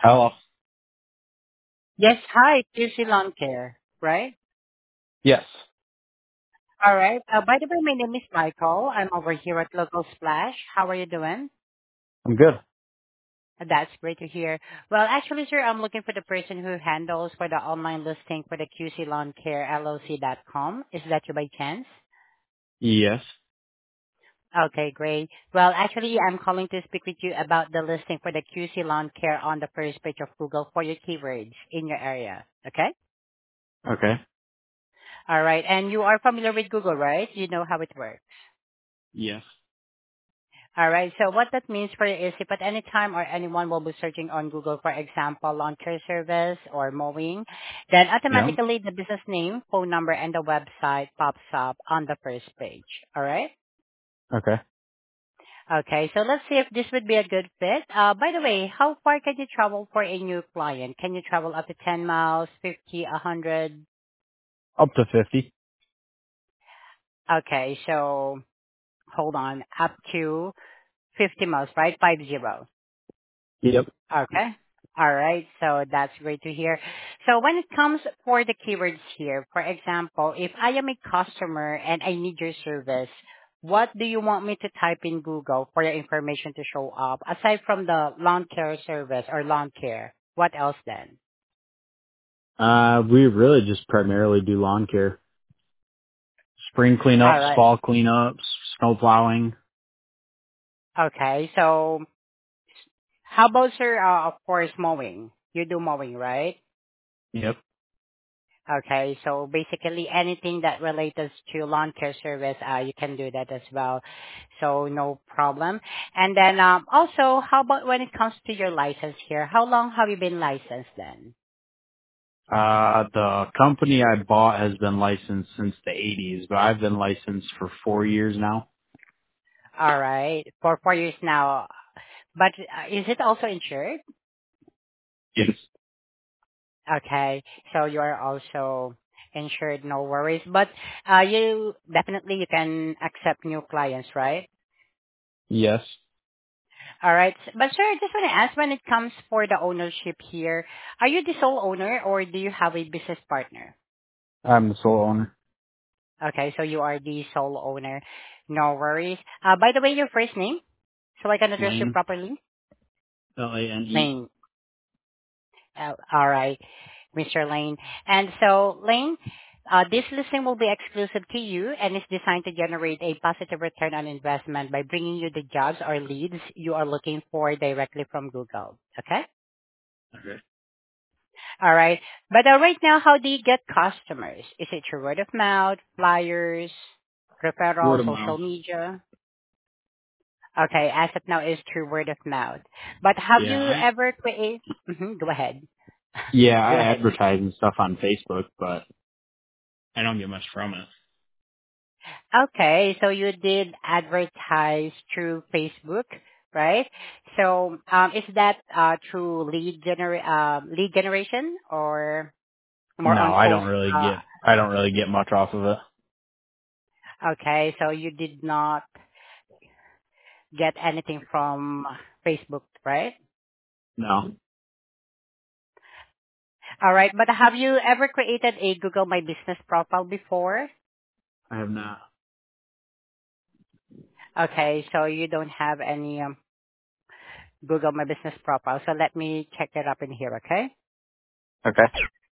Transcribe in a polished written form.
Hello. Yes, hi, QC Lawn Care, right? Yes, All right. By the way, my name is Michael. I'm over here at Local Splash. How are you doing? I'm good. That's great to hear. Well, actually, sir, I'm looking for the person who handles for the online listing for the QC Lawn Care LLC.com. Is that you by chance? Yes. Okay, great. Well, actually, I'm calling to speak with you about the listing for the QC Lawn Care on the first page of Google for your keywords in your area. Okay? Okay. All right. And you are familiar with Google, right? You know how it works. Yes. All right. So what that means for you is if at any time or anyone will be searching on Google, for example, lawn care service or mowing, then Yep. automatically the business name, phone number, and the website pops up on the first page. All right. Okay. Okay. So let's see if this would be a good fit. By the way, how far can you travel for a new client? Can you travel up to 10 miles, 50, 100? Up to 50. Okay. So hold on. Up to 50 miles, right? 50. Yep. Okay. All right. So that's great to hear. So when it comes for the keywords here, for example, if I am a customer and I need your service, what do you want me to type in Google for your information to show up? Aside from the lawn care service or lawn care, what else then? We really just primarily do lawn care. Spring All cleanups, right. fall cleanups, snow plowing. Okay. So how about, sir, of course, mowing? You do mowing, right? Yep. Okay, so basically anything that relates to lawn care service, you can do that as well. So no problem. And then also, how about when it comes to your license here? How long have you been licensed then? The company I bought has been licensed since the 80s, but I've been licensed for 4 years now. All right, for 4 years now. But is it also insured? Yes. Okay, so you are also insured, no worries. But you definitely you can accept new clients, right? Yes. All right. But sir, I just want to ask when it comes for the ownership here, are you the sole owner or do you have a business partner? I'm the sole owner. Okay, so you are the sole owner. No worries. By the way, your first name, so I can address you Lane. properly. Lane. Lane. All right, Mr. Lane. And so, Lane, this listing will be exclusive to you and is designed to generate a positive return on investment by bringing you the jobs or leads you are looking for directly from Google. Okay? Okay. All right. But right now, how do you get customers? Is it through word of mouth, flyers, referral, Word of social mouth. media? Okay, as of now, is through word of mouth. But have Yeah, you ever created? Go ahead. I Go ahead. advertise and stuff on Facebook, but I don't get much from it. Okay, so you did advertise through Facebook, right? So, is that through lead generation or more No, on I post? don't really Uh, get I don't really get much off of it. okay, so you did not get anything from Facebook, right? No, All right, but have you ever created a Google My Business profile before? I have not. Okay, so you don't have any Google My Business profile. So let me check it up in here, okay? Okay.